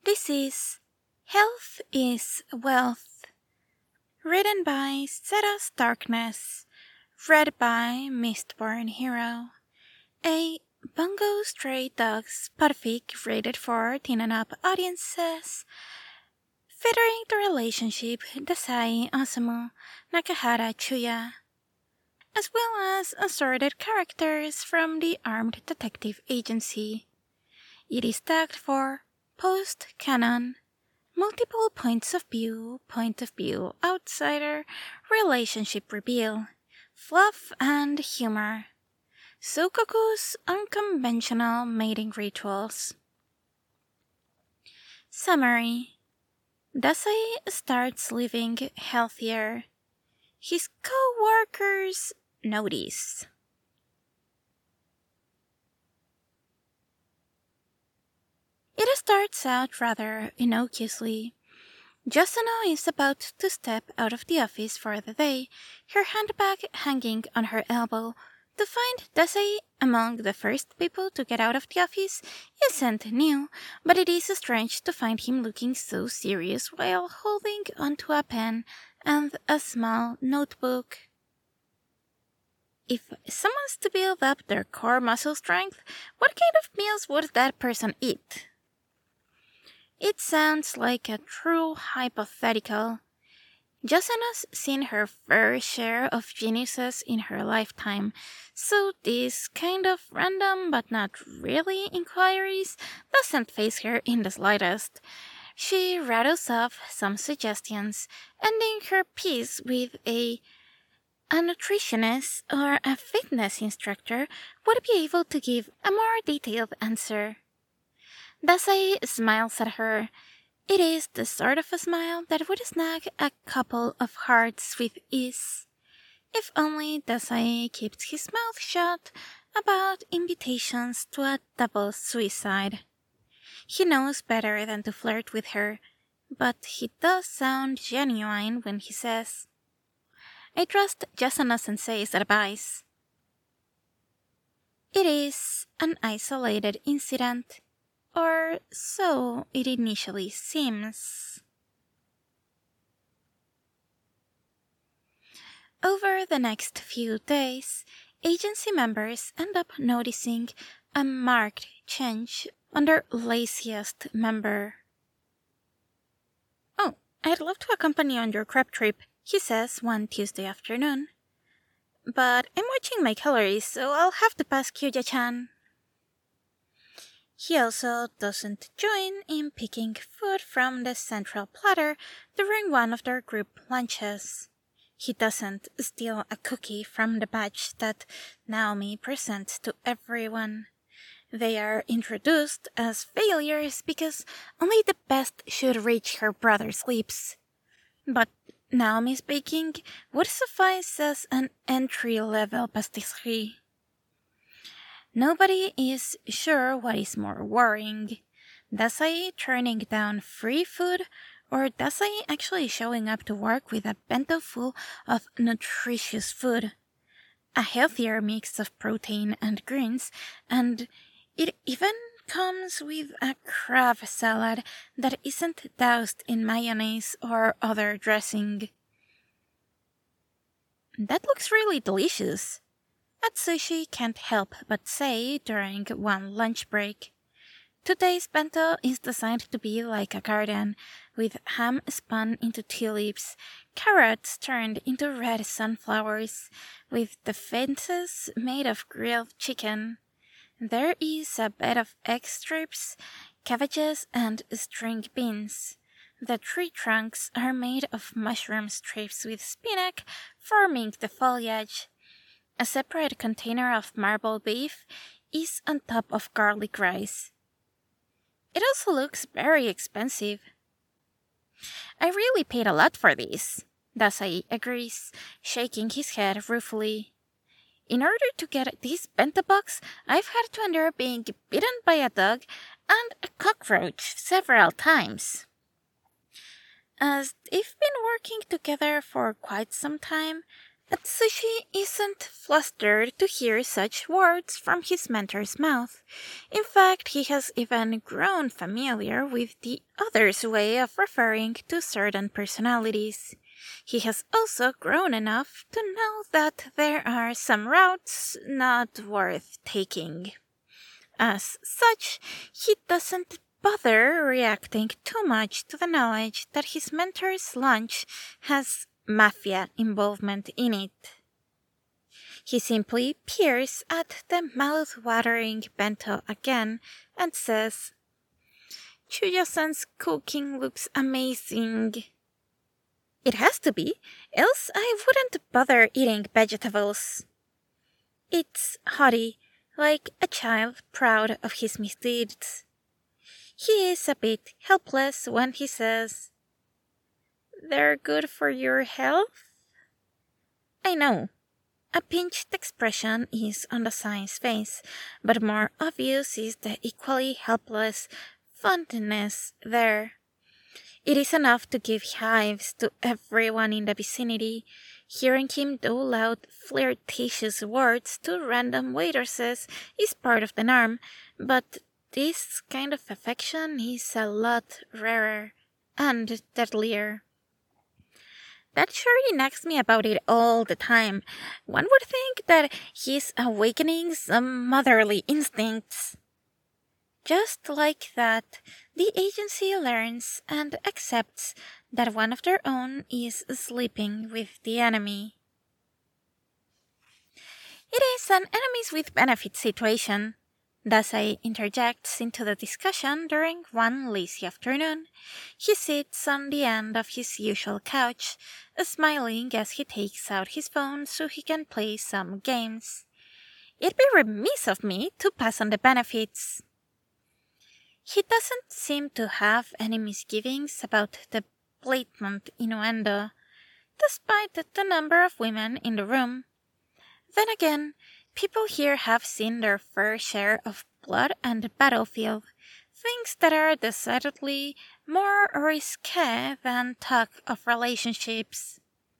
This is Health is Wealth, written by Zetas Darkness, read by Mistborn Hero, a Bungo Stray Dogs podfic rated for teen and up audiences, featuring the relationship Dasai Osamu Nakahara Chuya, as well as assorted characters from the Armed Detective Agency. It is tagged for post-canon, multiple points of view, outsider, relationship reveal, fluff and humor, Soukoku's unconventional mating rituals. Summary: Dasai starts living healthier. His co-workers notice. It starts out rather innocuously. Yasuno is about to step out of the office for the day, her handbag hanging on her elbow. To find Dasai among the first people to get out of the office isn't new, but it is strange to find him looking so serious while holding onto a pen and a small notebook. If someone's to build up their core muscle strength, what kind of meals would that person eat? It sounds like a true hypothetical. Yasuno's seen her fair share of geniuses in her lifetime, so this kind of random but not really inquiries doesn't faze her in the slightest. She rattles off some suggestions, ending her piece with a nutritionist or a fitness instructor would be able to give a more detailed answer. Dasai smiles at her. It is the sort of a smile that would snag a couple of hearts with ease. If only Dasai keeps his mouth shut about invitations to a double suicide. He knows better than to flirt with her, but he does sound genuine when he says, "I trust Yasuno-sensei's advice." It is an isolated incident, or so it initially seems. Over the next few days, agency members end up noticing a marked change on their laziest member. "Oh, I'd love to accompany you on your crab trip," he says one Tuesday afternoon. "But I'm watching my calories, so I'll have to pass Kyuja-chan." He also doesn't join in picking food from the central platter during one of their group lunches. He doesn't steal a cookie from the batch that Naomi presents to everyone. They are introduced as failures because only the best should reach her brother's lips. But Naomi's baking would suffice as an entry-level pastisserie. Nobody is sure what is more worrying, Dasai turning down free food or Dasai actually showing up to work with a bento full of nutritious food. A healthier mix of protein and greens, and it even comes with a crab salad that isn't doused in mayonnaise or other dressing. "That looks really delicious," Atsushi can't help but say during one lunch break. Today's bento is designed to be like a garden, with ham spun into tulips, carrots turned into red sunflowers, with the fences made of grilled chicken. There is a bed of egg strips, cabbages, and string beans. The tree trunks are made of mushroom strips with spinach forming the foliage. A separate container of marble beef is on top of garlic rice. It also looks very expensive. "I really paid a lot for this," Dasai agrees, shaking his head ruefully. "In order to get this bento box, I've had to endure being bitten by a dog and a cockroach several times." As they've been working together for quite some time, Atsushi isn't flustered to hear such words from his mentor's mouth. In fact, he has even grown familiar with the other's way of referring to certain personalities. He has also grown enough to know that there are some routes not worth taking. As such, he doesn't bother reacting too much to the knowledge that his mentor's lunch has mafia involvement in it. He simply peers at the mouth-watering bento again and says, "Chuya-san's cooking looks amazing." "It has to be, else I wouldn't bother eating vegetables." It's haughty, like a child proud of his misdeeds. He is a bit helpless when he says, "They're good for your health?" I know. A pinched expression is on the sign's face, but more obvious is the equally helpless fondness there. It is enough to give hives to everyone in the vicinity. Hearing him dole out flirtatious words to random waitresses is part of the norm, but this kind of affection is a lot rarer and deadlier. That surely nags me about it all the time. One would think that he's awakening some motherly instincts. Just like that, the agency learns and accepts that one of their own is sleeping with the enemy. It is an enemies with benefits situation. Dasai interjects into the discussion during one lazy afternoon. He sits on the end of his usual couch, smiling as he takes out his phone so he can play some games. It'd be remiss of me to pass on the benefits. He doesn't seem to have any misgivings about the blatant innuendo, despite the number of women in the room. Then again, people here have seen their fair share of blood and battlefield, things that are decidedly more risque than talk of relationships.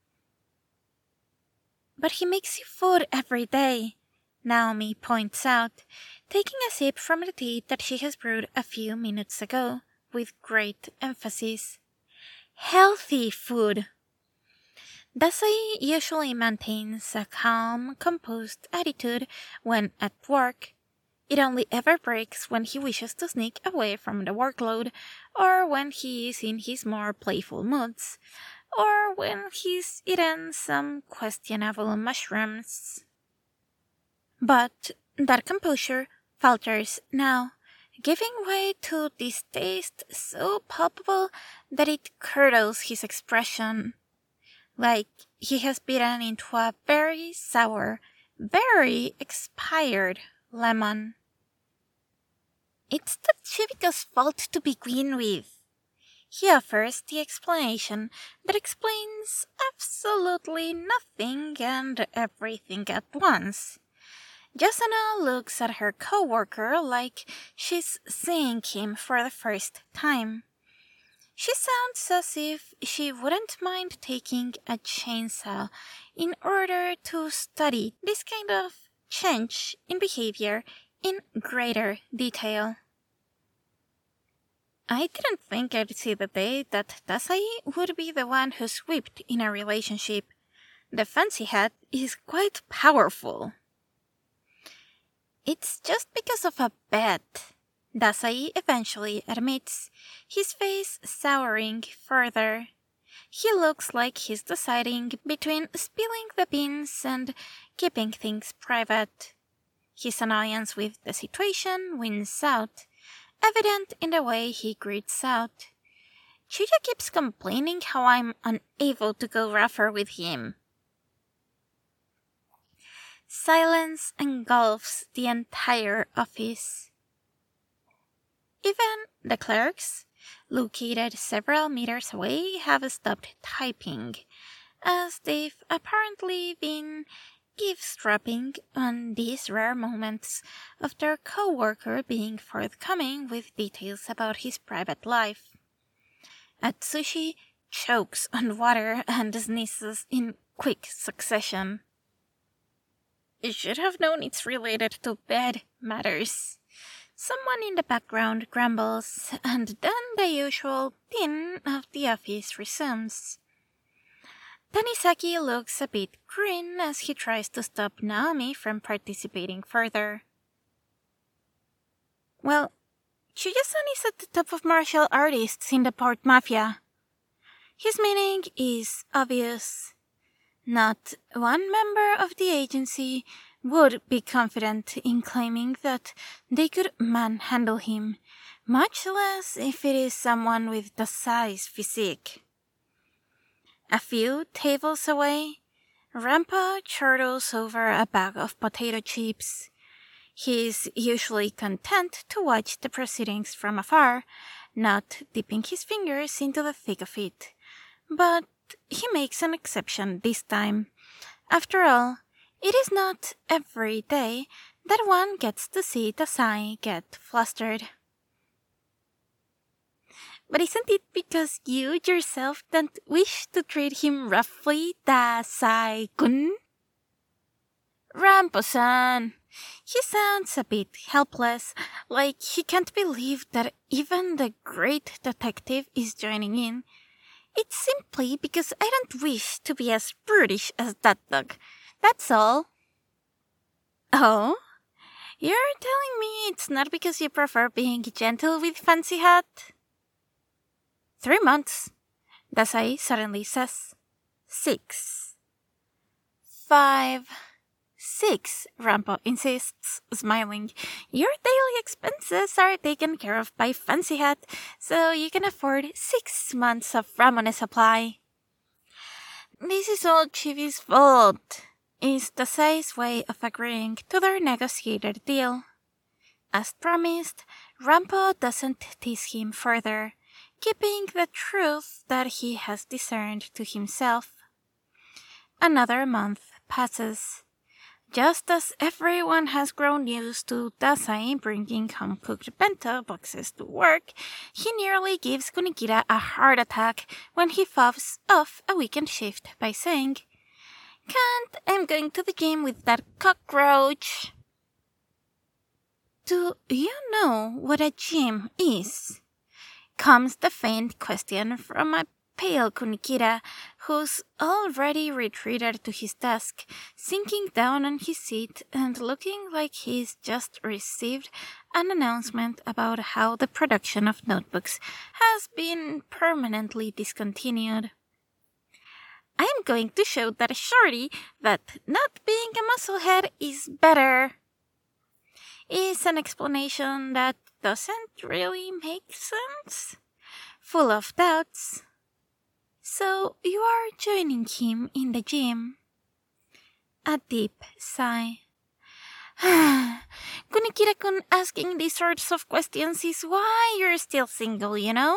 "But he makes you food every day," Naomi points out, taking a sip from the tea that she has brewed a few minutes ago, with great emphasis. "Healthy food." Dasai usually maintains a calm, composed attitude when at work. It only ever breaks when he wishes to sneak away from the workload, or when he is in his more playful moods, or when he's eaten some questionable mushrooms. But that composure falters now, giving way to distaste so palpable that it curdles his expression, like he has bitten into a very sour, very expired lemon. "It's the Chivika's fault to begin with." He offers the explanation that explains absolutely nothing and everything at once. Yasuna looks at her coworker like she's seeing him for the first time. She sounds as if she wouldn't mind taking a chainsaw in order to study this kind of change in behavior in greater detail. "I didn't think I'd see the day that Dasai would be the one who's whipped in a relationship. The fancy hat is quite powerful." "It's just because of a bet," Dasai eventually admits, his face souring further. He looks like he's deciding between spilling the beans and keeping things private. His annoyance with the situation wins out, evident in the way he greets out. "Chuya keeps complaining how I'm unable to go rougher with him." Silence engulfs the entire office. Even the clerks, located several meters away, have stopped typing, as they've apparently been eavesdropping on these rare moments of their co-worker being forthcoming with details about his private life. Atsushi chokes on water and sneezes in quick succession. You should have known it's related to bed matters. Someone in the background grumbles, and then the usual din of the office resumes. Tanisaki looks a bit green as he tries to stop Naomi from participating further. Well, Chuya-san is at the top of martial artists in the Port Mafia. His meaning is obvious. Not one member of the agency would be confident in claiming that they could manhandle him, much less if it is someone with Dasai's physique. A few tables away, Rampa chortles over a bag of potato chips. He is usually content to watch the proceedings from afar, not dipping his fingers into the thick of it. But he makes an exception this time. After all, it is not every day that one gets to see Dasai get flustered. But isn't it because you yourself don't wish to treat him roughly, Dasai-kun? Rampo-san. He sounds a bit helpless, like he can't believe that even the great detective is joining in. It's simply because I don't wish to be as brutish as that dog. That's all. Oh? You're telling me it's not because you prefer being gentle with Fancy Hat? 3 months, Dasai suddenly says. 6. 5. 6, Rampo insists, smiling. Your daily expenses are taken care of by Fancy Hat, so you can afford 6 months of Ramune supply. This is all Chibi's fault, is Dasai's way of agreeing to their negotiated deal. As promised, Rampo doesn't tease him further, keeping the truth that he has discerned to himself. Another month passes. Just as everyone has grown used to Dasai bringing home-cooked bento boxes to work, he nearly gives Kunikira a heart attack when he fobs off a weekend shift by saying, "Can't, I'm going to the gym with that cockroach." Do you know what a gym is? Comes the faint question from a pale Kunikira, who's already retreated to his desk, sinking down on his seat and looking like he's just received an announcement about how the production of notebooks has been permanently discontinued. I'm going to show that shorty that not being a musclehead is better. Is an explanation that doesn't really make sense. Full of doubts. So you are joining him in the gym. A deep sigh. Kunikira-kun asking these sorts of questions is why you're still single, you know?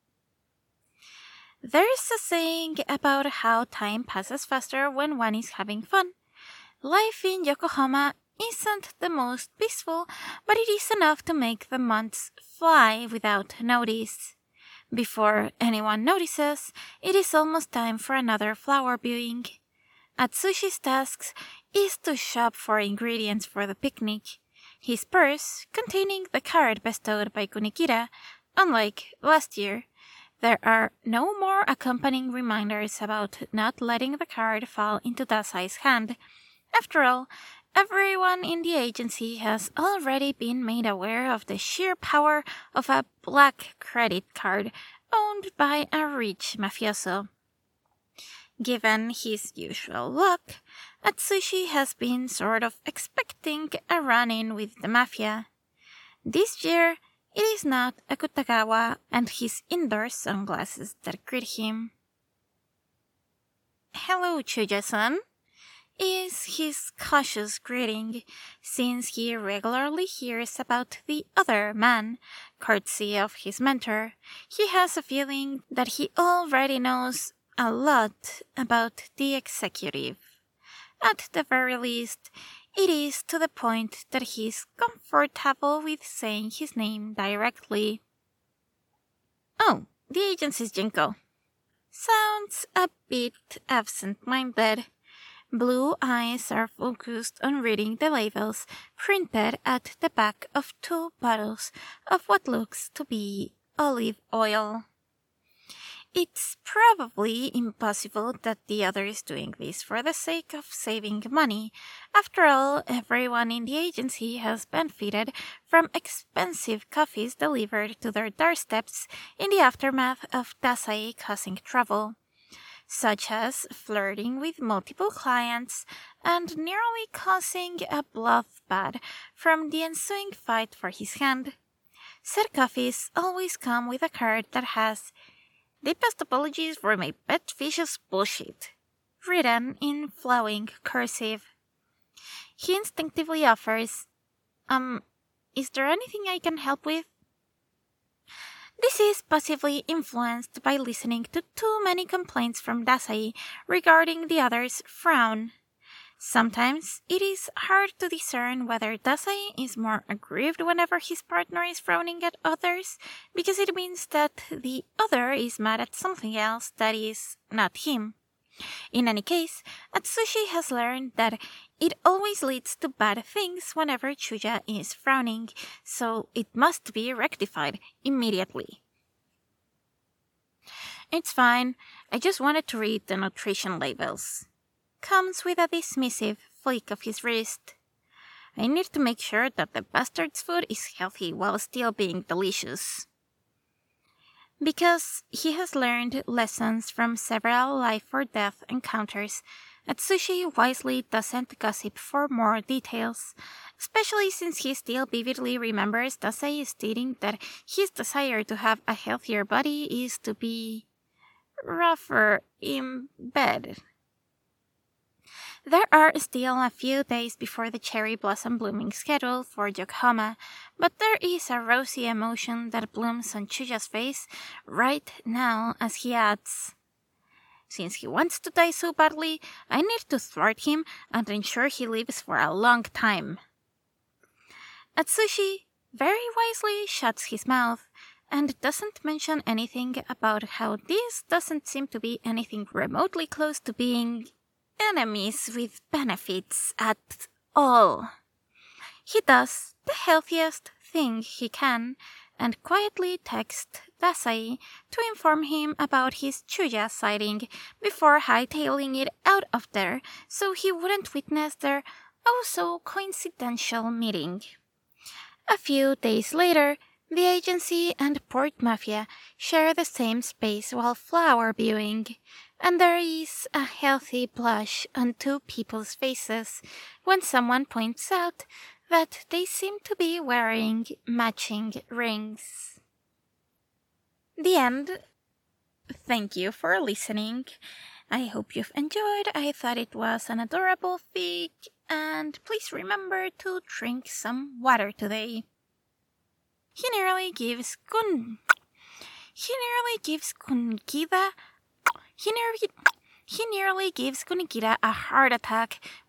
There's a saying about how time passes faster when one is having fun. Life in Yokohama isn't the most peaceful, but it is enough to make the months fly without notice. Before anyone notices, it is almost time for another flower viewing. Atsushi's task is to shop for ingredients for the picnic. His purse, containing the card bestowed by Kunikira, unlike last year, there are no more accompanying reminders about not letting the card fall into Dasai's hand. After all, everyone in the agency has already been made aware of the sheer power of a black credit card owned by a rich mafioso. Given his usual luck, Atsushi has been sort of expecting a run-in with the mafia. This year, it is not Akutagawa and his indoor sunglasses that greet him. "Hello, Chuya-san," is his cautious greeting, since he regularly hears about the other man, courtesy of his mentor. He has a feeling that he already knows a lot about the executive. At the very least, it is to the point that he's comfortable with saying his name directly. "Oh, the agency's Jinko," sounds a bit absent-minded. Blue eyes are focused on reading the labels printed at the back of 2 bottles of what looks to be olive oil. It's probably impossible that the other is doing this for the sake of saving money. After all, everyone in the agency has benefited from expensive coffees delivered to their doorsteps in the aftermath of Dasai causing trouble, such as flirting with multiple clients and nearly causing a bloodbath from the ensuing fight for his hand. Said coffees always come with a card that has "Deepest apologies for my pet fish's bullshit," written in flowing cursive. He instinctively offers, is there anything I can help with? This is possibly influenced by listening to too many complaints from Dasai regarding the other's frown. Sometimes it is hard to discern whether Dasai is more aggrieved whenever his partner is frowning at others, because it means that the other is mad at something else that is not him. In any case, Atsushi has learned that it always leads to bad things whenever Chuya is frowning, so it must be rectified immediately. "It's fine, I just wanted to read the nutrition labels," comes with a dismissive flick of his wrist. "I need to make sure that the bastard's food is healthy while still being delicious." Because he has learned lessons from several life-or-death encounters, Atsushi wisely doesn't gossip for more details, especially since he still vividly remembers Dasai stating that his desire to have a healthier body is to be rougher in bed. There are still a few days before the cherry blossom blooming schedule for Yokohama, but there is a rosy emotion that blooms on Chuya's face right now as he adds, "Since he wants to die so badly, I need to thwart him and ensure he lives for a long time." Atsushi very wisely shuts his mouth and doesn't mention anything about how this doesn't seem to be anything remotely close to being enemies with benefits at all. He does the healthiest thing he can and quietly texts Dasai to inform him about his Chuya sighting before hightailing it out of there so he wouldn't witness their oh-so-coincidental meeting. A few days later, the agency and Port Mafia share the same space while flower viewing, and there is a healthy blush on 2 people's faces when someone points out that they seem to be wearing matching rings. The end. Thank you for listening. I hope you've enjoyed. I thought it was an adorable fic, and please remember to drink some water today. He nearly gives Kunigita a heart attack